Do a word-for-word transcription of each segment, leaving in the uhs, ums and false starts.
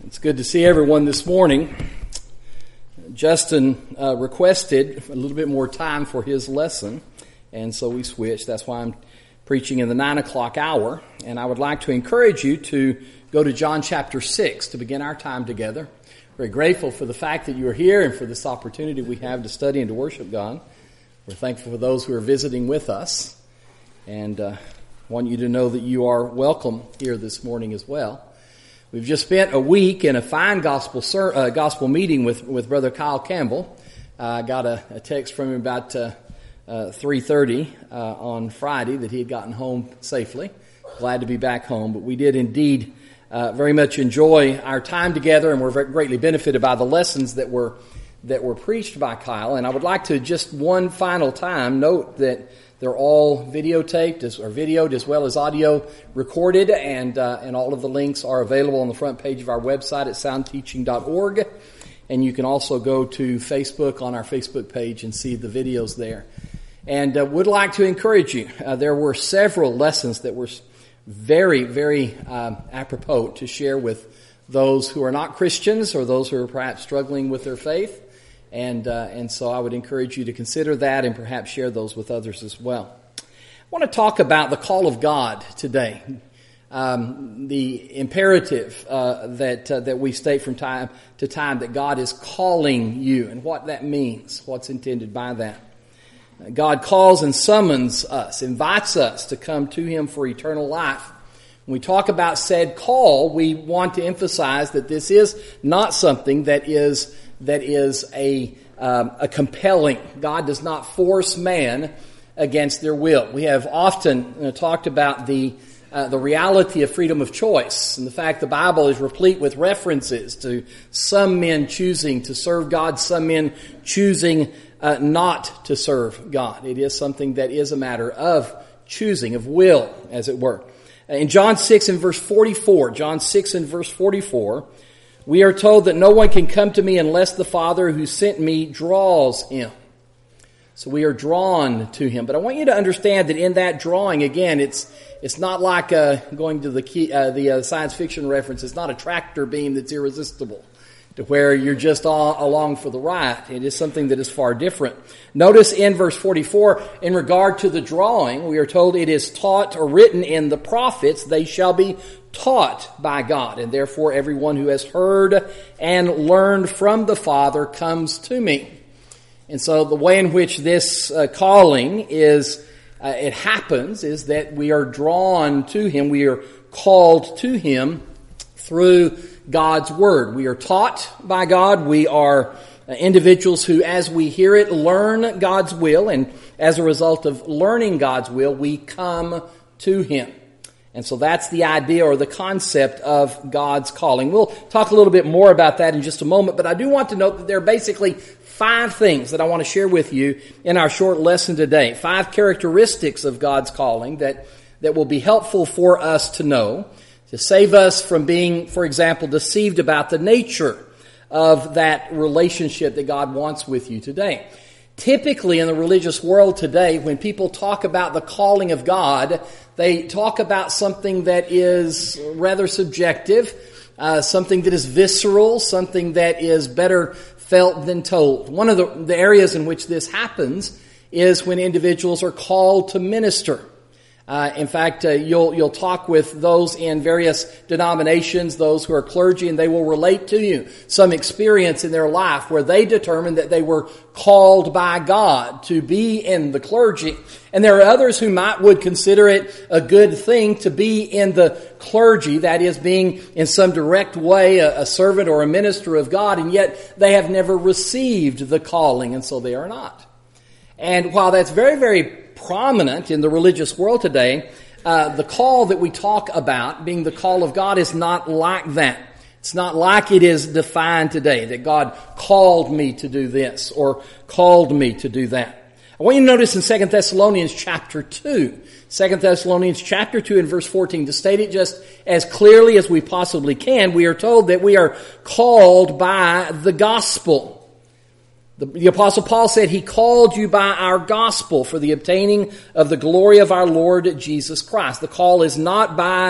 It's good to see everyone this morning. Justin uh, requested a little bit more time for his lesson, and so we switched. That's why I'm preaching in the nine o'clock hour, and I would like to encourage you to go to John chapter six to begin our time together. Very grateful for the fact that you are here and for this opportunity we have to study and to worship God. We're thankful for those who are visiting with us, and uh, want you to know that you are welcome here this morning as well. We've just spent a week in a fine gospel ser- uh, gospel meeting with, with Brother Kyle Campbell. I uh, got a, a text from him about uh, uh, three thirty uh, on Friday that he had gotten home safely. Glad to be back home, but we did indeed uh, very much enjoy our time together, and we're very greatly benefited by the lessons that were that were preached by Kyle. And I would like to just one final time note that they're all videotaped as, or videoed as well as audio recorded, and uh, and all of the links are available on the front page of our website at sound teaching dot org. And you can also go to Facebook on our Facebook page and see the videos there. And uh, would like to encourage you. Uh, there were several lessons that were very, very um, apropos to share with those who are not Christians or those who are perhaps struggling with their faith. And uh, and so I would encourage you to consider that and perhaps share those with others as well. I want to talk about the call of God today, um, the imperative uh, that uh, that we state from time to time that God is calling you and what that means, what's intended by that. God calls and summons us, invites us to come to Him for eternal life. When we talk about said call, we want to emphasize that this is not something that is that is a um, a compelling. God does not force man against their will. We have often you know, talked about the uh, the reality of freedom of choice and the fact the Bible is replete with references to some men choosing to serve God, some men choosing uh, not to serve God. It is something that is a matter of choosing, of will, as it were. In John six and verse forty-four, John six and verse forty-four, we are told that no one can come to me unless the Father who sent me draws him. So we are drawn to Him. But I want you to understand that in that drawing, again, it's it's not like uh, going to the key, uh, the uh, science fiction reference. It's not a tractor beam that's irresistible to where you're just all along for the ride. It is something that is far different. Notice in verse forty-four, in regard to the drawing, we are told it is taught or written in the prophets, they shall be taught by God, and therefore everyone who has heard and learned from the Father comes to me. And so the way in which this uh, calling is, uh, it happens is that we are drawn to Him, we are called to Him through God's Word. We are taught by God, we are uh, individuals who, as we hear it, learn God's will, and as a result of learning God's will, we come to Him. And so that's the idea or the concept of God's calling. We'll talk a little bit more about that in just a moment, but I do want to note that there are basically five things that I want to share with you in our short lesson today. Five characteristics of God's calling that, that will be helpful for us to know, to save us from being, for example, deceived about the nature of that relationship that God wants with you today. Typically in the religious world today, when people talk about the calling of God, they talk about something that is rather subjective, uh, something that is visceral, something that is better felt than told. One of the, the areas in which this happens is when individuals are called to minister. Uh, in fact, uh, you'll you'll talk with those in various denominations, those who are clergy, and they will relate to you some experience in their life where they determined that they were called by God to be in the clergy. And there are others who might would consider it a good thing to be in the clergy, that is, being in some direct way a, a servant or a minister of God, and yet they have never received the calling, and so they are not. And while that's very, very prominent in the religious world today, uh, the call that we talk about, being the call of God, is not like that. It's not like it is defined today, that God called me to do this or called me to do that. I want you to notice in Second Thessalonians chapter two, Second Thessalonians chapter two and verse fourteen, to state it just as clearly as we possibly can, we are told that we are called by the gospel. The, the Apostle Paul said, He called you by our gospel for the obtaining of the glory of our Lord Jesus Christ. The call is not by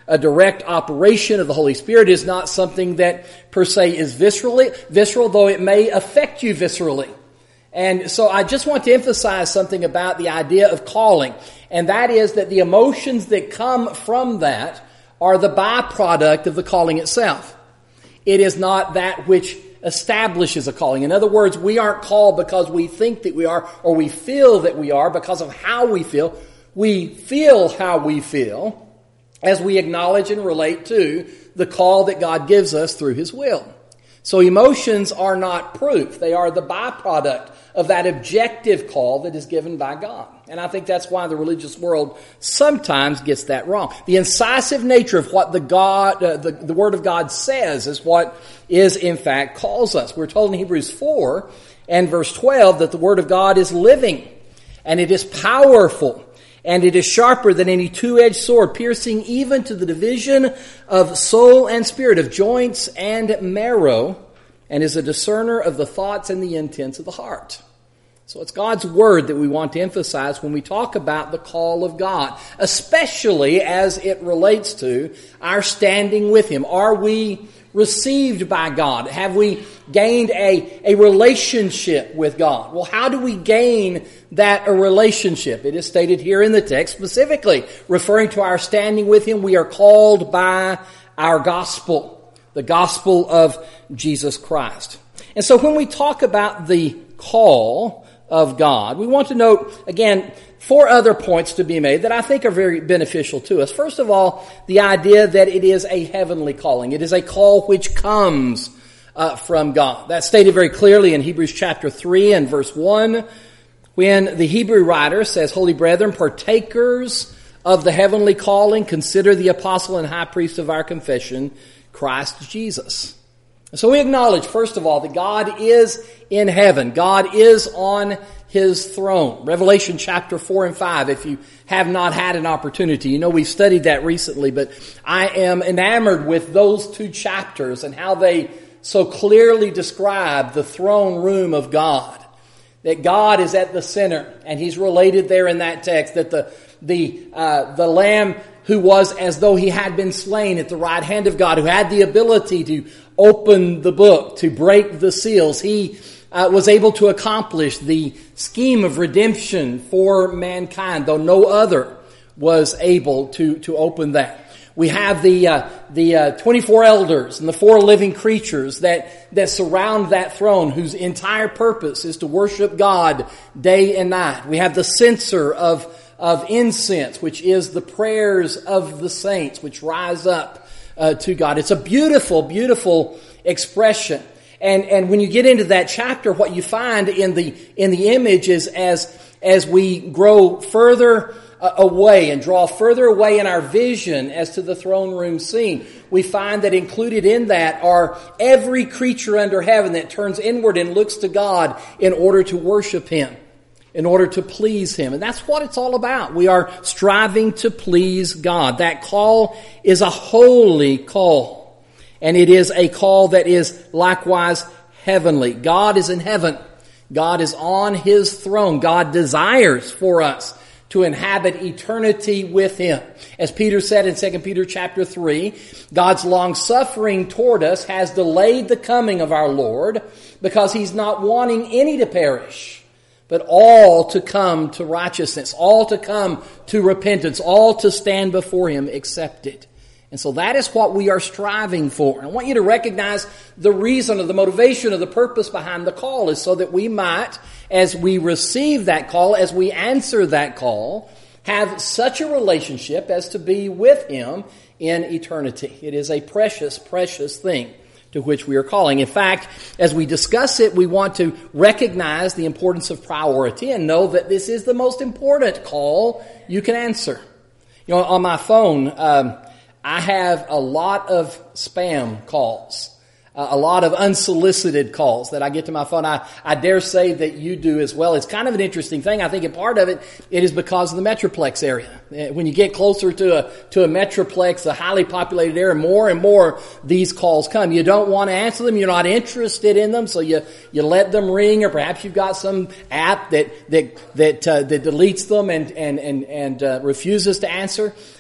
a direct operation of the Holy Spirit. It is not something that per se is viscerally, visceral, though it may affect you viscerally. And so I just want to emphasize something about the idea of calling, and that is that the emotions that come from that are the byproduct of the calling itself. It is not that which establishes a calling. In other words, we aren't called because we think that we are or we feel that we are because of how we feel. We feel how we feel as we acknowledge and relate to the call that God gives us through His will. So emotions are not proof. They are the byproduct of that objective call that is given by God. And I think that's why the religious world sometimes gets that wrong. The incisive nature of what the God, uh, the, the Word of God says is what is in fact calls us. We're told in Hebrews four and verse twelve that the Word of God is living and it is powerful and it is sharper than any two-edged sword, piercing even to the division of soul and spirit, of joints and marrow, and is a discerner of the thoughts and the intents of the heart. So it's God's Word that we want to emphasize when we talk about the call of God, especially as it relates to our standing with Him. Are we received by God? Have we gained a, a relationship with God? Well, how do we gain that a relationship? It is stated here in the text specifically, referring to our standing with Him. We are called by our gospel, the gospel of Jesus Christ. And so when we talk about the call of God, we want to note, again, four other points to be made that I think are very beneficial to us. First of all, the idea that it is a heavenly calling. It is a call which comes uh, from God. That's stated very clearly in Hebrews chapter three and verse one, when the Hebrew writer says, "Holy brethren, partakers of the heavenly calling, consider the apostle and high priest of our confession, Christ Jesus." So we acknowledge, first of all, that God is in heaven. God is on His throne. Revelation chapter four and five, if you have not had an opportunity. You know, we've studied that recently, but I am enamored with those two chapters and how they so clearly describe the throne room of God. That God is at the center, and He's related there in that text, that the, the, uh, the Lamb who was as though He had been slain at the right hand of God, who had the ability to open the book, to break the seals. He uh, was able to accomplish the scheme of redemption for mankind, though no other was able to, to open that. We have the uh, the uh, twenty-four elders and the four living creatures that, that surround that throne, whose entire purpose is to worship God day and night. We have the censer of of incense, which is the prayers of the saints, which rise up uh, to God. It's a beautiful, beautiful expression. And and when you get into that chapter, what you find in the in the image is as as we grow further uh, away and draw further away in our vision as to the throne room scene, we find that included in that are every creature under heaven that turns inward and looks to God in order to worship Him, in order to please Him. And that's what it's all about. We are striving to please God. That call is a holy call. And it is a call that is likewise heavenly. God is in heaven. God is on His throne. God desires for us to inhabit eternity with Him. As Peter said in Second Peter chapter three, God's long-suffering toward us has delayed the coming of our Lord because He's not wanting any to perish, but all to come to righteousness, all to come to repentance, all to stand before Him accepted. And so that is what we are striving for. I want you to recognize the reason or the motivation or the purpose behind the call is so that we might, as we receive that call, as we answer that call, have such a relationship as to be with Him in eternity. It is a precious, precious thing to which we are calling. In fact, as we discuss it, we want to recognize the importance of priority and know that this is the most important call you can answer. You know, on my phone, um, I have a lot of spam calls, uh, a lot of unsolicited calls that I get to my phone. I, I dare say that you do as well. It's kind of an interesting thing. I think a part of it, it is because of the Metroplex area. When you get closer to a, to a Metroplex, a highly populated area, more and more these calls come. You don't want to answer them. You're not interested in them. So you, you let them ring, or perhaps you've got some app that, that, that, uh, that deletes them and, and, and, and, uh, refuses to answer.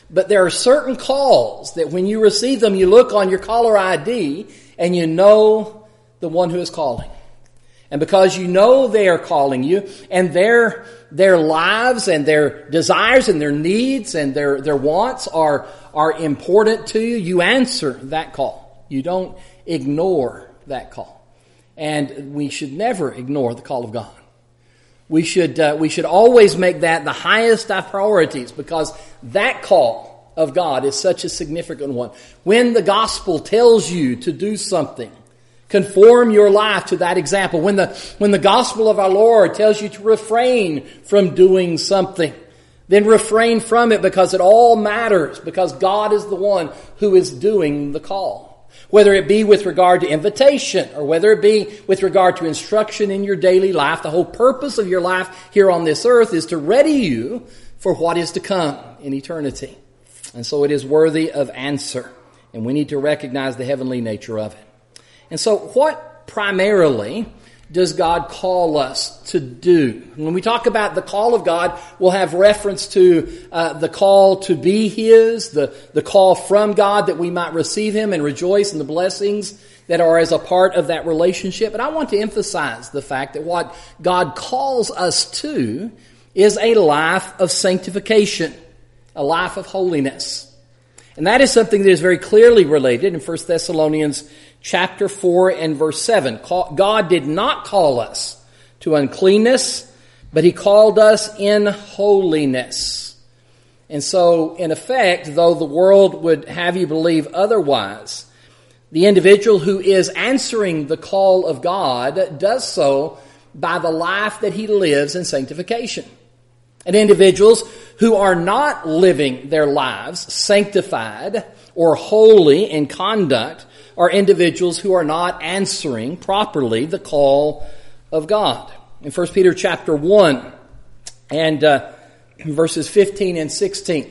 But there are certain calls that when you receive them, you look on your caller I D and you know the one who is calling. And because you know they are calling you, and their their lives and their desires and their needs and their, their wants are, are important to you, you answer that call. You don't ignore that call. And we should never ignore the call of God. We should uh, we should always make that the highest of priorities, because that call of God is such a significant one. When the gospel tells you to do something, conform your life to that example. When the when the gospel of our Lord tells you to refrain from doing something, then refrain from it, because it all matters, because God is the one who is doing the call. Whether it be with regard to invitation or whether it be with regard to instruction in your daily life, the whole purpose of your life here on this earth is to ready you for what is to come in eternity. And so it is worthy of answer, and we need to recognize the heavenly nature of it. And so what primarily does God call us to do? When we talk about the call of God, we'll have reference to uh, the call to be His, the, the call from God that we might receive Him and rejoice in the blessings that are as a part of that relationship. But I want to emphasize the fact that what God calls us to is a life of sanctification, a life of holiness. And that is something that is very clearly related in First Thessalonians chapter four and verse seven. God did not call us to uncleanness, but He called us in holiness. And so, in effect, though the world would have you believe otherwise, the individual who is answering the call of God does so by the life that he lives in sanctification. And individuals who are not living their lives sanctified or holy in conduct are individuals who are not answering properly the call of God. In First Peter chapter one and uh, verses fifteen and sixteen,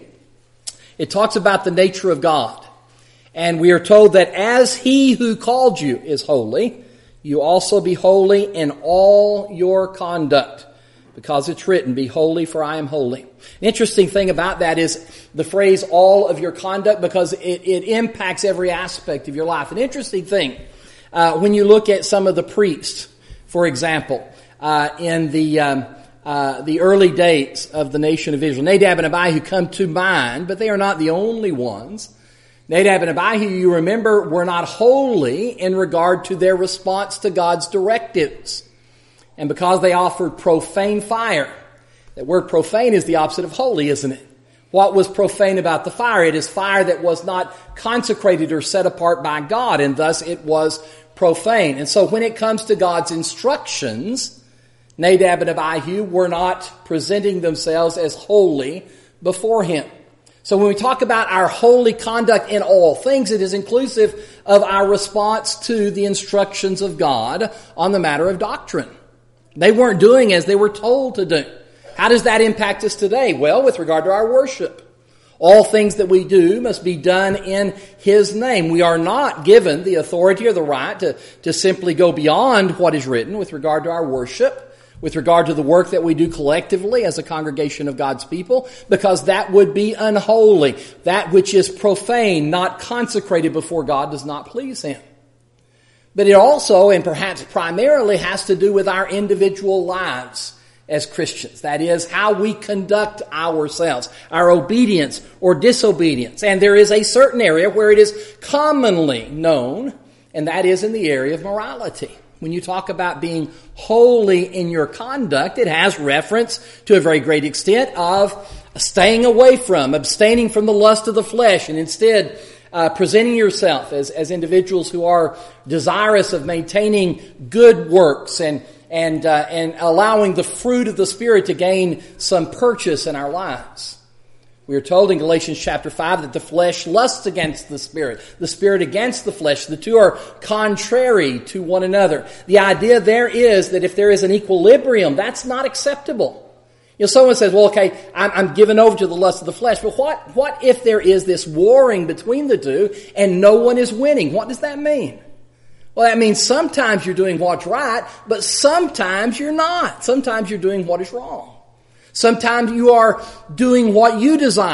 it talks about the nature of God. And we are told that as He who called you is holy, you also be holy in all your conduct. Because it's written, be holy for I am holy. The interesting thing about that is the phrase all of your conduct, because it, it impacts every aspect of your life. An interesting thing, uh, when you look at some of the priests, for example, uh, in the um, uh, the early days of the nation of Israel, Nadab and Abihu come to mind, but they are not the only ones. Nadab and Abihu, you remember, were not holy in regard to their response to God's directives. And because they offered profane fire. That word profane is the opposite of holy, isn't it? What was profane about the fire? It is fire that was not consecrated or set apart by God, and thus it was profane. And so when it comes to God's instructions, Nadab and Abihu were not presenting themselves as holy before Him. So when we talk about our holy conduct in all things, it is inclusive of our response to the instructions of God on the matter of doctrine. They weren't doing as they were told to do. How does that impact us today? Well, with regard to our worship. All things that we do must be done in His name. We are not given the authority or the right to, to simply go beyond what is written with regard to our worship, with regard to the work that we do collectively as a congregation of God's people, because that would be unholy. That which is profane, not consecrated before God, does not please Him. But it also, and perhaps primarily, has to do with our individual lives as Christians. That is, how we conduct ourselves, our obedience or disobedience. And there is a certain area where it is commonly known, and that is in the area of morality. When you talk about being holy in your conduct, it has reference to a very great extent of staying away from, abstaining from the lust of the flesh, and instead Uh, presenting yourself as, as individuals who are desirous of maintaining good works and and uh, and allowing the fruit of the Spirit to gain some purchase in our lives. We are told in Galatians chapter five that the flesh lusts against the Spirit, the Spirit against the flesh. The two are contrary to one another. The idea there is that if there is an equilibrium, that's not acceptable. You know, someone says, well, okay, I'm, I'm given over to the lust of the flesh. But what, what if there is this warring between the two and no one is winning? What does that mean? Well, that means sometimes you're doing what's right, but sometimes you're not. Sometimes you're doing what is wrong. Sometimes you are doing what you desire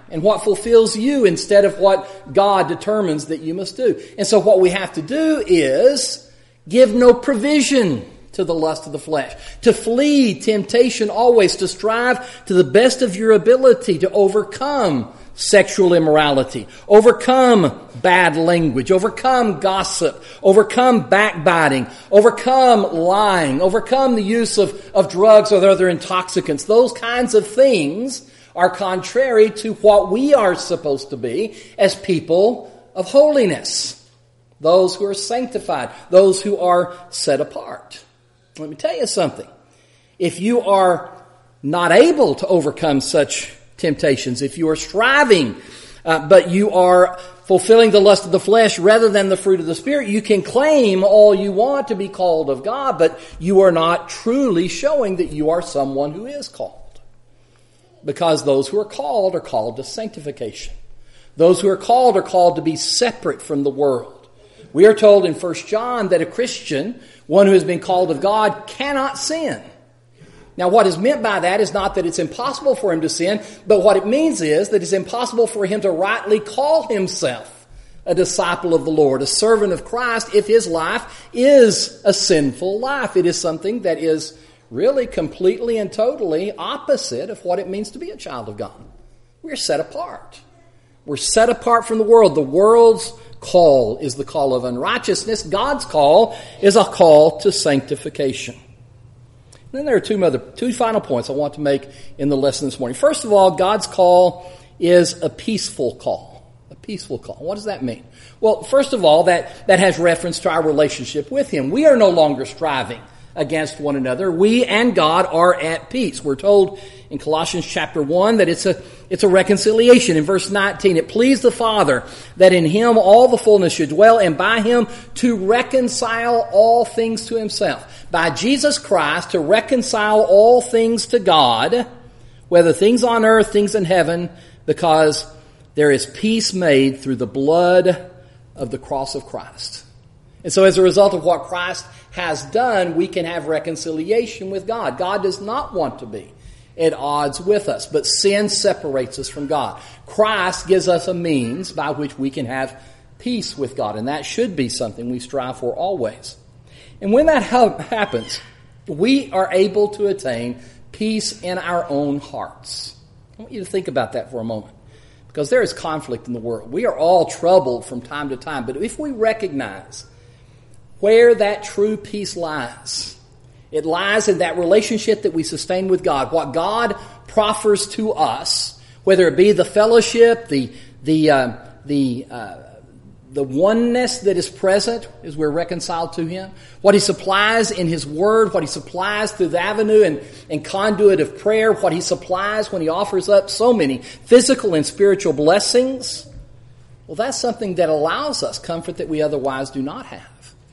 and what fulfills you instead of what God determines that you must do. And so what we have to do is give no provision to the lust of the flesh, to flee temptation always, to strive to the best of your ability to overcome sexual immorality, overcome bad language, overcome gossip, overcome backbiting, overcome lying, overcome the use of, of drugs or other intoxicants. Those kinds of things are contrary to what we are supposed to be as people of holiness, those who are sanctified, those who are set apart. Let me tell you something. If you are not able to overcome such temptations, if you are striving, uh, but you are fulfilling the lust of the flesh rather than the fruit of the Spirit, you can claim all you want to be called of God, but you are not truly showing that you are someone who is called. Because those who are called are called to sanctification. Those who are called are called to be separate from the world. We are told in First John that a Christian, one who has been called of God, cannot sin. Now, what is meant by that is not that it's impossible for him to sin, but what it means is that it's impossible for him to rightly call himself a disciple of the Lord, a servant of Christ, if his life is a sinful life. It is something that is really completely and totally opposite of what it means to be a child of God. We're set apart. We're set apart from the world. The world's call is the call of unrighteousness. God's call is a call to sanctification. And then there are two other, two final points I want to make in the lesson this morning. First of all, God's call is a peaceful call. A peaceful call. What does that mean? Well, first of all, that, that has reference to our relationship with Him. We are no longer striving against one another. We and God are at peace. We're told in Colossians chapter one that it's a it's a reconciliation. In verse nineteen, it pleased the Father that in Him all the fullness should dwell, and by Him to reconcile all things to Himself. By Jesus Christ to reconcile all things to God, whether things on earth, things in heaven, because there is peace made through the blood of the cross of Christ. And so as a result of what Christ has done, we can have reconciliation with God. God does not want to be at odds with us, but sin separates us from God. Christ gives us a means by which we can have peace with God, and that should be something we strive for always. And when that ha- happens, we are able to attain peace in our own hearts. I want you to think about that for a moment, because there is conflict in the world. We are all troubled from time to time, but if we recognize where that true peace lies, it lies in that relationship that we sustain with God. What God proffers to us, whether it be the fellowship, the the uh, the uh, the oneness that is present as we're reconciled to Him, what He supplies in His Word, what He supplies through the avenue and, and conduit of prayer, what He supplies when He offers up so many physical and spiritual blessings, well, that's something that allows us comfort that we otherwise do not have.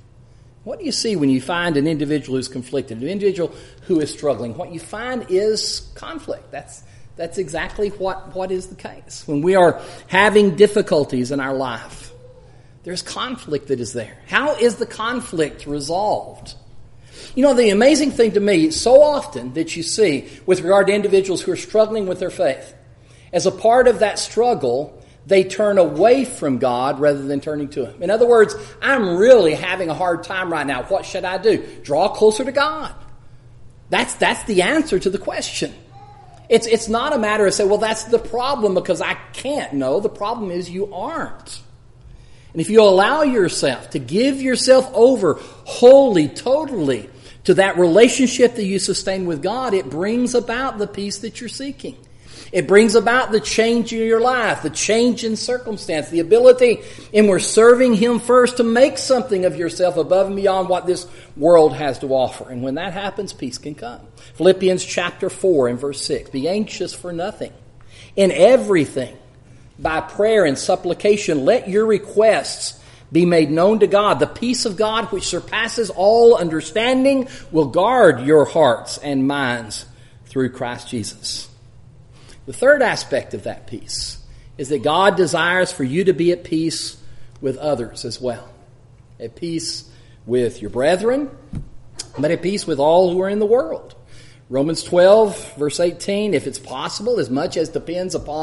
What do you see when you find an individual who's conflicted, an individual who is struggling? What you find is conflict. That's that's exactly what, what is the case. When we are having difficulties in our life, there's conflict that is there. How is the conflict resolved? You know, the amazing thing to me, so often that you see with regard to individuals who are struggling with their faith, as a part of that struggle, they turn away from God rather than turning to Him. In other words, I'm really having a hard time right now. What should I do? Draw closer to God. That's that's the answer to the question. It's it's not a matter of saying, well, that's the problem because I can't. No, the problem is you aren't. And if you allow yourself to give yourself over wholly, totally to that relationship that you sustain with God, it brings about the peace that you're seeking. It brings about the change in your life, the change in circumstance, the ability, and we're serving Him first to make something of yourself above and beyond what this world has to offer. And when that happens, peace can come. Philippians chapter four and verse six, be anxious for nothing. In everything, by prayer and supplication, let your requests be made known to God. The peace of God, which surpasses all understanding, will guard your hearts and minds through Christ Jesus. The third aspect of that peace is that God desires for you to be at peace with others as well. At peace with your brethren, but at peace with all who are in the world. Romans twelve, verse eighteen, if it's possible, as much as depends upon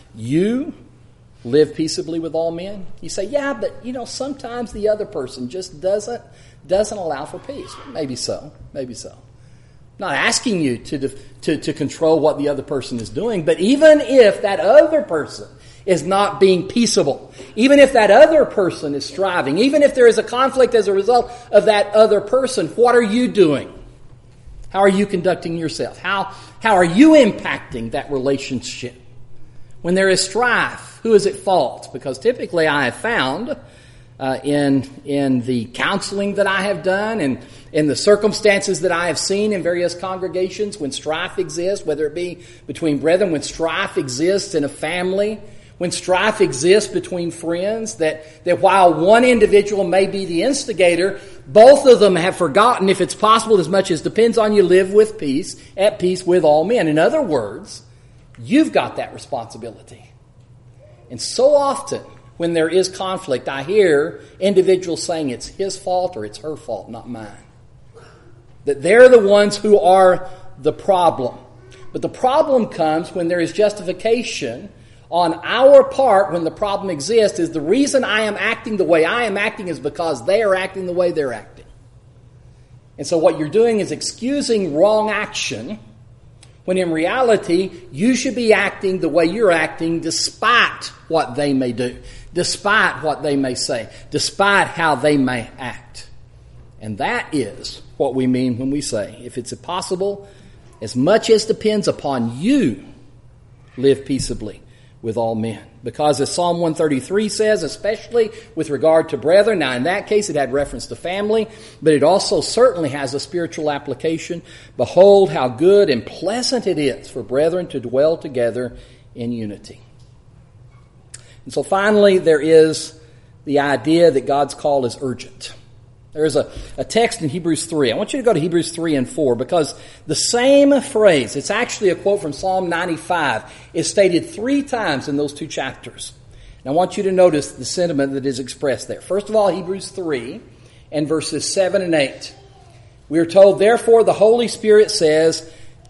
You live peaceably with all men. You say, yeah, but you know, sometimes the other person just doesn't doesn't allow for peace. Maybe so. Maybe so. I'm not asking you to, to, to control what the other person is doing, but even if that other person is not being peaceable, even if that other person is striving, even if there is a conflict as a result of that other person, what are you doing? How are you conducting yourself? How, how are you impacting that relationship? When there is strife, who is at fault? Because typically I have found uh, in, in the counseling that I have done and in the circumstances that I have seen in various congregations, when strife exists, whether it be between brethren, when strife exists in a family, when strife exists between friends, that, that while one individual may be the instigator, both of them have forgotten, if it's possible, as much as depends on you, live with peace, at peace with all men. In other words, you've got that responsibility. And so often, when there is conflict, I hear individuals saying it's his fault or it's her fault, not mine. That they're the ones who are the problem. But the problem comes when there is justification on our part, when the problem exists, is the reason I am acting the way I am acting is because they are acting the way they're acting. And so what you're doing is excusing wrong action, when in reality, you should be acting the way you're acting despite what they may do, despite what they may say, despite how they may act. And that is what we mean when we say, if it's possible, as much as depends upon you, live peaceably with all men. Because as Psalm one thirty-three says, especially with regard to brethren, now in that case it had reference to family, but it also certainly has a spiritual application. Behold how good and pleasant it is for brethren to dwell together in unity. And so finally there is the idea that God's call is urgent. There is a, a text in Hebrews three. I want you to go to Hebrews three and four because the same phrase, it's actually a quote from Psalm ninety-five, is stated three times in those two chapters. And I want you to notice the sentiment that is expressed there. First of all, Hebrews three and verses seven and eight. We are told, therefore the Holy Spirit says,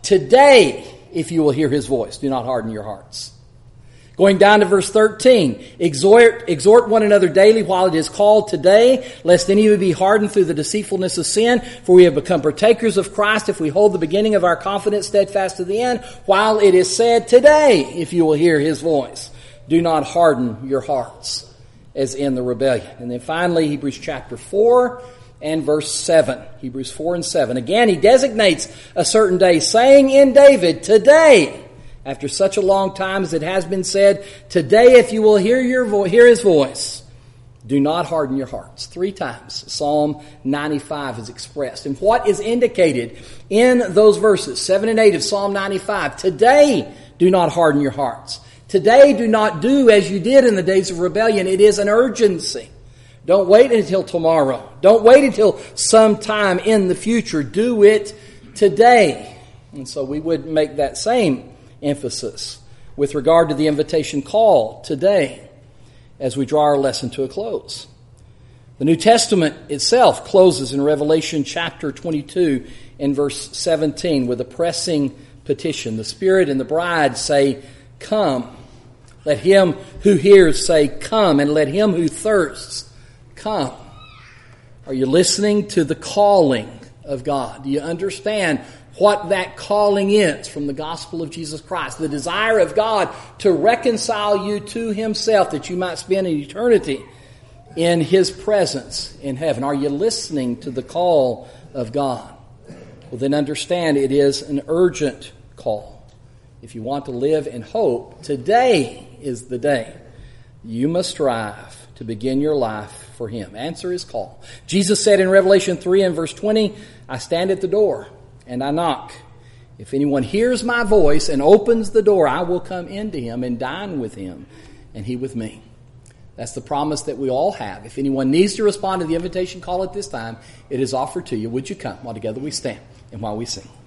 today, if you will hear His voice, do not harden your hearts. Going down to verse thirteen, exhort, exhort one another daily while it is called today, lest any of you be hardened through the deceitfulness of sin. For we have become partakers of Christ if we hold the beginning of our confidence steadfast to the end, while it is said today, if you will hear His voice, do not harden your hearts as in the rebellion. And then finally, Hebrews chapter four and verse seven. Hebrews four and seven. Again, he designates a certain day, saying in David, today, after such a long time as it has been said, today if you will hear your vo- hear His voice, do not harden your hearts. Three times Psalm ninety-five is expressed. And what is indicated in those verses, seven and eight of Psalm ninety-five, today do not harden your hearts. Today do not do as you did in the days of rebellion. It is an urgency. Don't wait until tomorrow. Don't wait until sometime in the future. Do it today. And so we would make that same emphasis with regard to the invitation call today as we draw our lesson to a close. The New Testament itself closes in Revelation chapter twenty-two and verse seventeen with a pressing petition. The Spirit and the bride say, come. Let him who hears say, come, and let him who thirsts come. Are you listening to the calling of God? Do you understand what that calling is from the gospel of Jesus Christ? The desire of God to reconcile you to Himself, that you might spend an eternity in His presence in heaven. Are you listening to the call of God? Well, then understand it is an urgent call. If you want to live in hope, today is the day. You must strive to begin your life for Him. Answer His call. Jesus said in Revelation three and verse twenty, I stand at the door and I knock. If anyone hears my voice and opens the door, I will come into him and dine with him and he with me. That's the promise that we all have. If anyone needs to respond to the invitation call at this time, it is offered to you. Would you come while together we stand and while we sing?